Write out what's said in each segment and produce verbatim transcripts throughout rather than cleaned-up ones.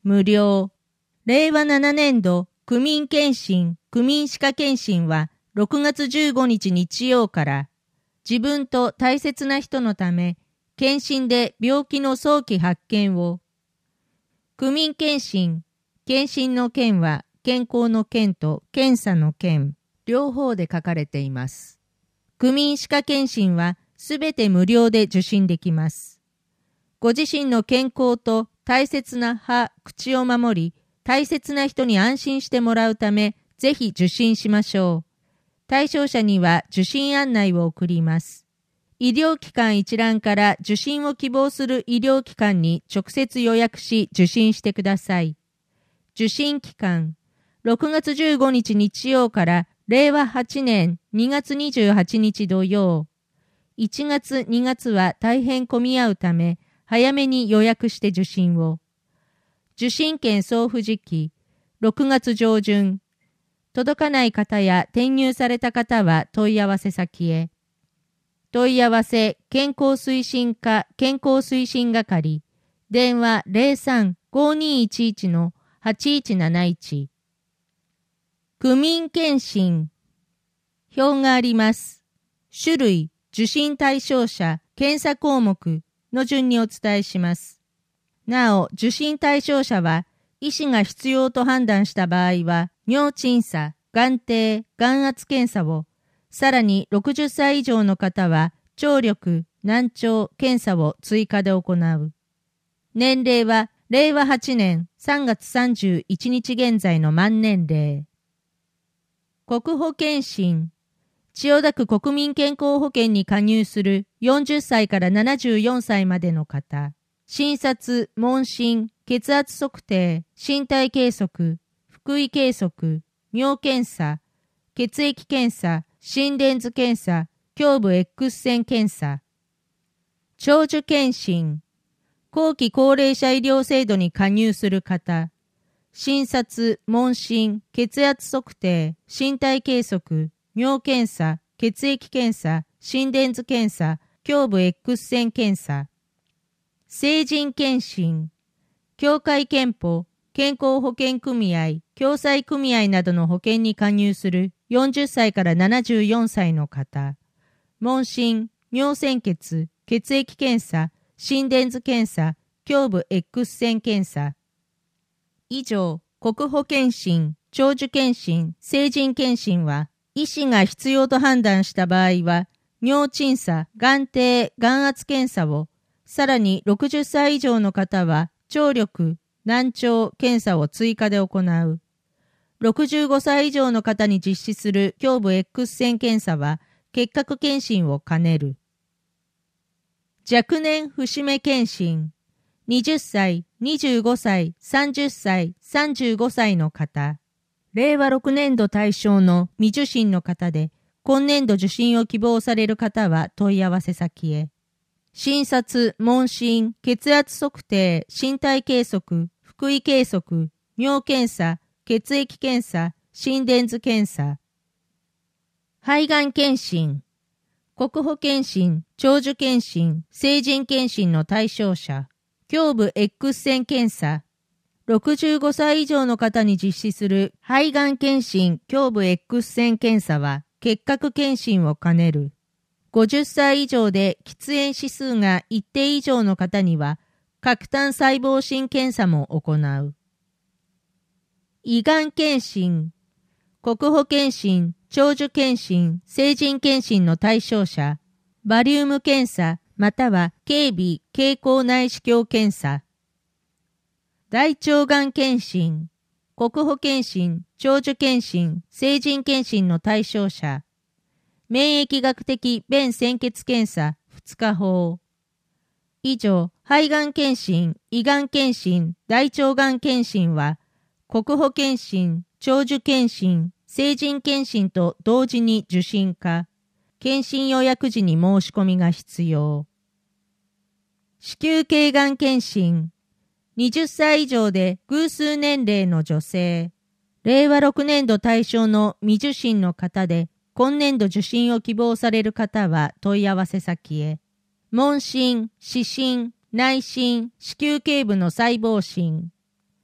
無料。れいわななねんど区民健診、区民歯科健診はろくがつじゅうごにち日曜から自分と大切な人のため健診で病気の早期発見を。区民健診、健診の健は健康の健と検査の健、両方で書かれています。区民歯科健診はすべて無料で受診できます。ご自身の健康と大切な歯、口を守り、大切な人に安心してもらうため、ぜひ受診しましょう。対象者には受診案内を送ります。医療機関一覧から受診を希望する医療機関に直接予約し受診してください。受診期間、ろくがつじゅうごにち日曜かられいわはちねんにがつにじゅうはちにち土曜。いちがつにがつは大変混み合うため、早めに予約して受診を。受診券送付時期、ろくがつ上旬。届かない方や転入された方は問い合わせ先へ。問い合わせ健康推進課健康推進係。電話 ゼロさん ごにいちいち はちいちなないち。区民健診。表があります。種類、受診対象者、検査項目の順にお伝えします。なお、受診対象者は、医師が必要と判断した場合は、尿鎮査、眼底、眼圧検査を、さらにろくじゅっさい以上の方は、聴力、難聴検査を追加で行う。年齢は、れいわはちねんさんがつさんじゅういちにち現在の満年齢。国保健診。千代田区国民健康保険に加入するよんじゅっさいからななじゅうよんさいまでの方。診察、問診、血圧測定、身体計測、腹囲計測、尿検査、血液検査、心電図検査、胸部 X 線検査。長寿検診。後期高齢者医療制度に加入する方。診察、問診、血圧測定、身体計測、尿検査、血液検査、心電図検査、胸部 X 線検査。成人健診。協会憲法、健康保険組合、共済組合などの保険に加入するよんじゅっさいからななじゅうよんさいの方。問診、尿潜血、血液検査、心電図検査、胸部 X 線検査。以上、国保健診、長寿健診、成人健診は、医師が必要と判断した場合は、尿鎮査、眼底、眼圧検査を、さらにろくじゅっさい以上の方は、聴力、難聴検査を追加で行う。ろくじゅうごさい以上の方に実施する胸部 X 線検査は、結核検診を兼ねる。若年節目検診。はたち、にじゅうごさい、さんじゅっさい、さんじゅうごさいの方。れいわろくねんど対象の未受診の方で、今年度受診を希望される方は問い合わせ先へ。診察、問診、血圧測定、身体計測、腹囲計測、尿検査、血液検査、心電図検査。肺がん検診。国保健診、長寿健診、成人健診の対象者。胸部 X 線検査。ろくじゅうごさい以上の方に実施する肺がん検診胸部 X 線検査は結核検診を兼ねる。ごじゅっさい以上で喫煙指数が一定以上の方には核炭細胞診検査も行う。胃がん検診。国保健診、長寿検診、成人検診の対象者。バリウム検査または経鼻経口内視鏡検査。大腸がん検診。国保健診、長寿検診、成人検診の対象者。免疫学的便潜血検査ふつか法。以上、肺がん検診、胃がん検診、大腸がん検診は、国保健診、長寿検診、成人検診と同時に受診か、検診予約時に申し込みが必要。子宮頸がん検診。はたち以上で偶数年齢の女性。れいわろくねんど対象の未受診の方で、今年度受診を希望される方は問い合わせ先へ。問診、視診、内診、子宮頸部の細胞診。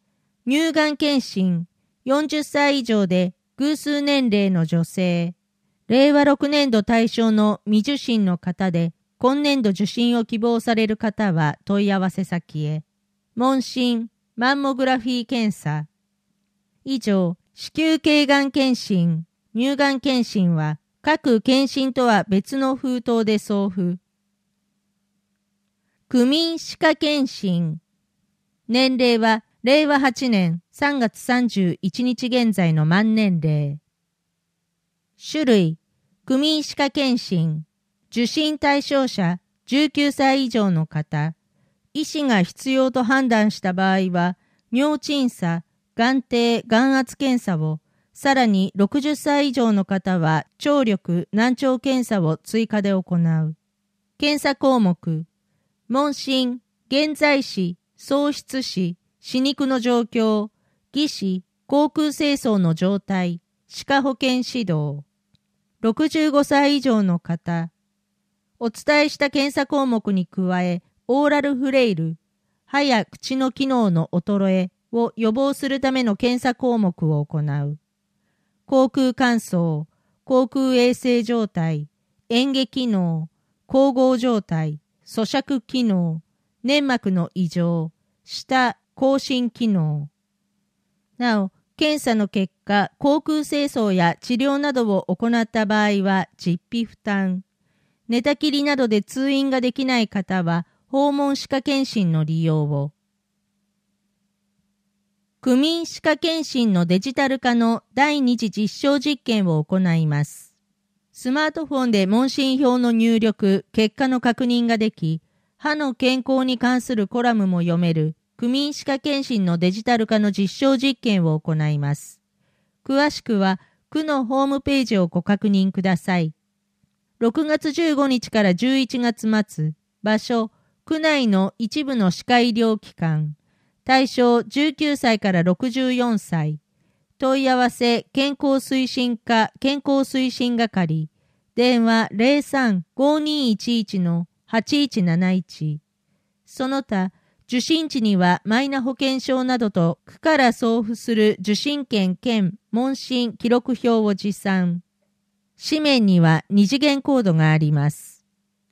乳がん検診、よんじゅっさい以上で偶数年齢の女性。れいわろくねんど対象の未受診の方で、今年度受診を希望される方は問い合わせ先へ。問診、マンモグラフィー検査。以上、子宮頸がん検診、乳がん検診は、各検診とは別の封筒で送付。区民歯科検診。年齢は、れいわはちねんさんがつさんじゅういちにち現在の満年齢。種類、区民歯科検診。受診対象者じゅうきゅうさい以上の方。医師が必要と判断した場合は、尿鎮査、眼底、眼圧検査を、さらにろくじゅっさい以上の方は聴力、難聴検査を追加で行う。検査項目、問診、現在死、喪失死、死肉の状況、技師、口腔清掃の状態、歯科保健指導。ろくじゅうごさい以上の方。お伝えした検査項目に加え、オーラルフレイル、歯や口の機能の衰えを予防するための検査項目を行う。口腔乾燥、口腔衛生状態、嚥下機能、咬合状態、咀嚼機能、粘膜の異常、舌、口唇機能。なお、検査の結果、口腔清掃や治療などを行った場合は実費負担。寝たきりなどで通院ができない方は、訪問歯科検診の利用を。区民歯科検診のデジタル化の第二次実証実験を行います。スマートフォンで問診票の入力、結果の確認ができ、歯の健康に関するコラムも読める区民歯科検診のデジタル化の実証実験を行います。詳しくは、区のホームページをご確認ください。ろくがつじゅうごにちからじゅういちがつ末、場所、区内の一部の歯科医療機関、対象じゅうきゅうさいからろくじゅうよんさい、問い合わせ健康推進課健康推進係、電話 ゼロさん ごにいちいち はちいちなないち、その他、受診地にはマイナ保険証などと区から送付する受診券兼問診記録表を持参。紙面には二次元コードがあります。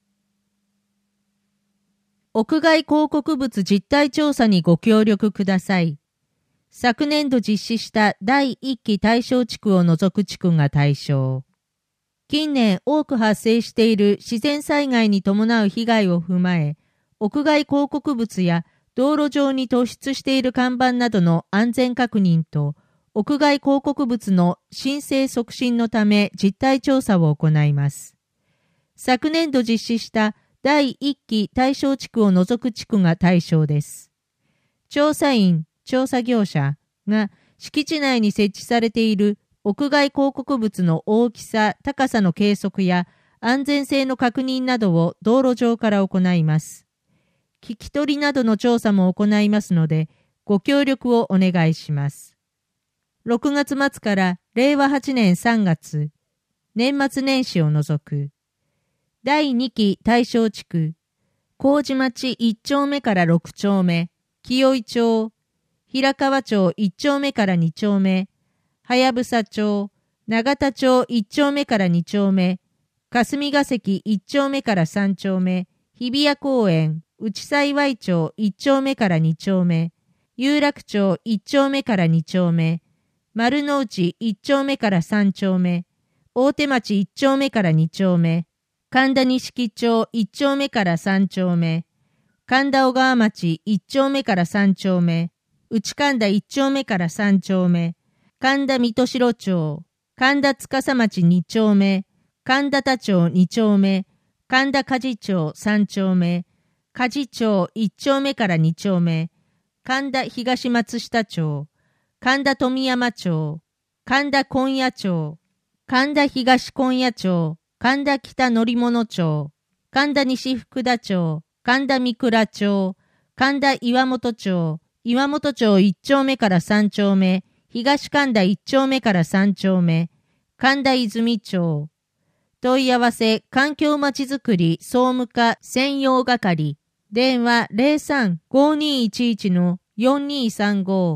屋外広告物実態調査にご協力ください。昨年度実施しただいいっき対象地区を除く地区が対象。近年多く発生している自然災害に伴う被害を踏まえ、屋外広告物や道路上に突出している看板などの安全確認と、屋外広告物の申請促進のため実態調査を行います。昨年度実施しただいいっき対象地区を除く地区が対象です。調査員、調査業者が敷地内に設置されている屋外広告物の大きさ、高さの計測や安全性の確認などを道路上から行います。聞き取りなどの調査も行いますので、ご協力をお願いします。ろくがつ末かられいわはちねんさんがつ、年末年始を除く。だいにき対象地区、麹町いっちょうめからろくちょうめ、清井町、平川町いっちょうめからにちょうめ、はやぶさ町、永田町いっちょうめからにちょうめ、霞ヶ関いっちょうめからさんちょうめ、日比谷公園、内幸町いっちょうめからにちょうめ、有楽町いっちょうめからにちょうめ、丸の内いっちょうめからさんちょうめ、大手町いっちょうめからにちょうめ、神田錦町いっちょうめからさんちょうめ、神田小川町いっちょうめからさんちょうめ、内神田いっちょうめからさんちょうめ、神田水戸代町、神田司町にちょうめ、神田田町にちょうめ、神田鍛冶町さんちょうめ、鍛冶町いっちょうめからにちょうめ、神田東松下町、神田富山町、神田今夜町、神田東今夜町、神田北乗物町、神田西福田町、神田三倉町、神田岩本町、岩本町いっちょうめからさんちょうめ、東神田いっちょうめからさんちょうめ、神田泉町。問い合わせ環境まちづくり総務課専用係、電話 ゼロさん ごにいちいち よんにさんご、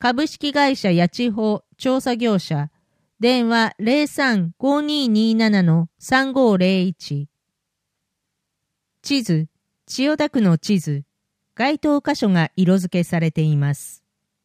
株式会社八千穂調査業者、電話 ゼロさん ごにーにーなな のさんごーゼロいち。地図、千代田区の地図、該当箇所が色付けされています。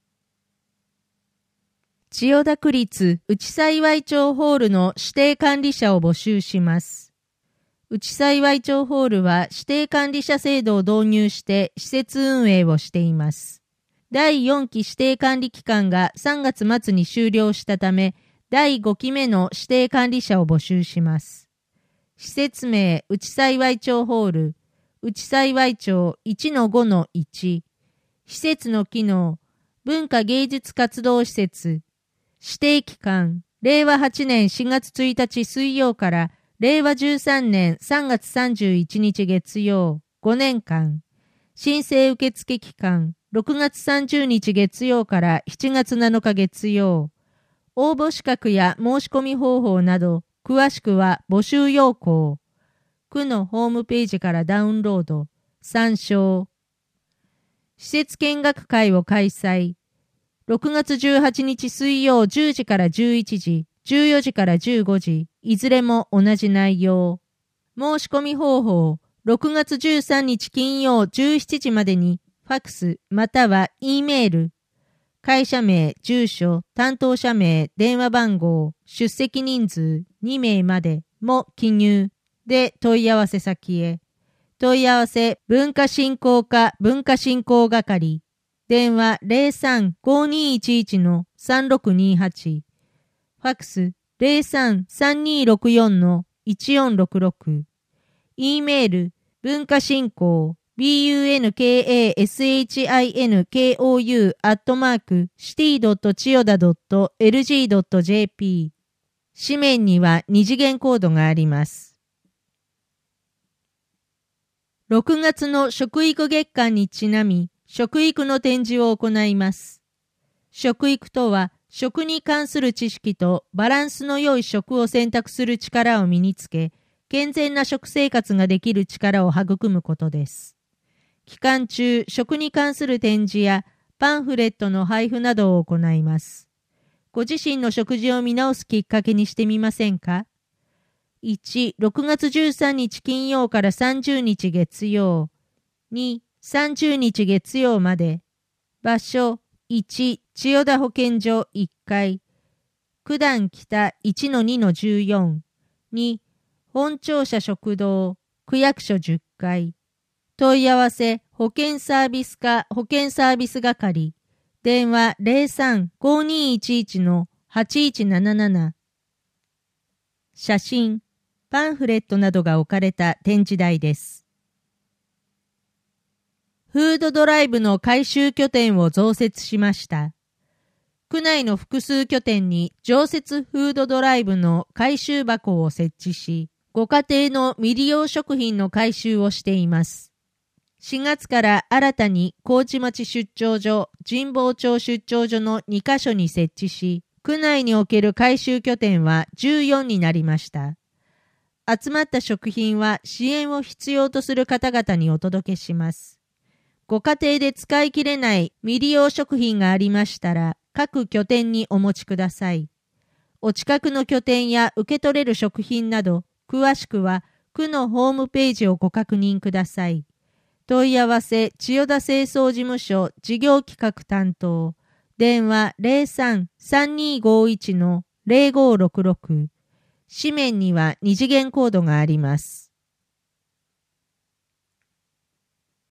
千代田区立内幸町ホールの指定管理者を募集します。内幸町ホールは指定管理者制度を導入して施設運営をしています。だいよんき指定管理期間がさんがつ末に終了したため、だいごきめの指定管理者を募集します。施設名、内幸町ホール、内幸町 いちのごのいち。施設の機能、文化芸術活動施設。指定期間、れいわはちねんしがつついたち水曜かられいわじゅうさんねんさんがつさんじゅういちにち月曜、ごねんかん。申請受付期間、ろくがつさんじゅうにち月曜からしちがつなのか月曜。応募資格や申し込み方法など、詳しくは募集要項。区のホームページからダウンロード、参照。施設見学会を開催。ろくがつじゅうはちにち水曜じゅうじからじゅういちじ、じゅうよじからじゅうごじ、いずれも同じ内容。申し込み方法、ろくがつじゅうさんにち金曜じゅうしちじまでに、ファックスまたは E メール。会社名、住所、担当者名、電話番号、出席人数にめいまでも記入で問い合わせ先へ。問い合わせ文化振興課文化振興係。電話 ゼロさん ごにーいちいち のさんろくにーはち。ファックス ゼロさん さんにーろくよん のいちよんろくろく。E メール文化振興bunkasinkou アットマークシティドットチヨダドットエルジードットジェーピー。紙面には二次元コードがあります。ろくがつの食育月間にちなみ、食育の展示を行います。食育とは、食に関する知識とバランスの良い食を選択する力を身につけ、健全な食生活ができる力を育むことです。期間中、食に関する展示やパンフレットの配布などを行います。ご自身の食事を見直すきっかけにしてみませんか？ いち. ろくがつじゅうさんにち金曜からさんじゅうにち月曜。に. さんじゅうにち月曜まで。場所いち. 千代田保健所いっかい。九段北 いちのにのじゅうよん。に. 本庁舎食堂区役所じゅっかい。問い合わせ保健サービス課保健サービス係。電話 ゼロさん ごにーいちいち のはちいちなななな。写真、パンフレットなどが置かれた展示台です。フードドライブの回収拠点を増設しました。区内の複数拠点に常設フードドライブの回収箱を設置し、ご家庭の未利用食品の回収をしています。しがつから新たに高知町出張所、神保町出張所のにかしょに設置し、区内における回収拠点はじゅうよんになりました。集まった食品は支援を必要とする方々にお届けします。ご家庭で使い切れない未利用食品がありましたら、各拠点にお持ちください。お近くの拠点や受け取れる食品など、詳しくは区のホームページをご確認ください。問い合わせ千代田清掃事務所事業企画担当。電話 ゼロさん さんにーごいち のゼロごろくろく。紙面には二次元コードがあります。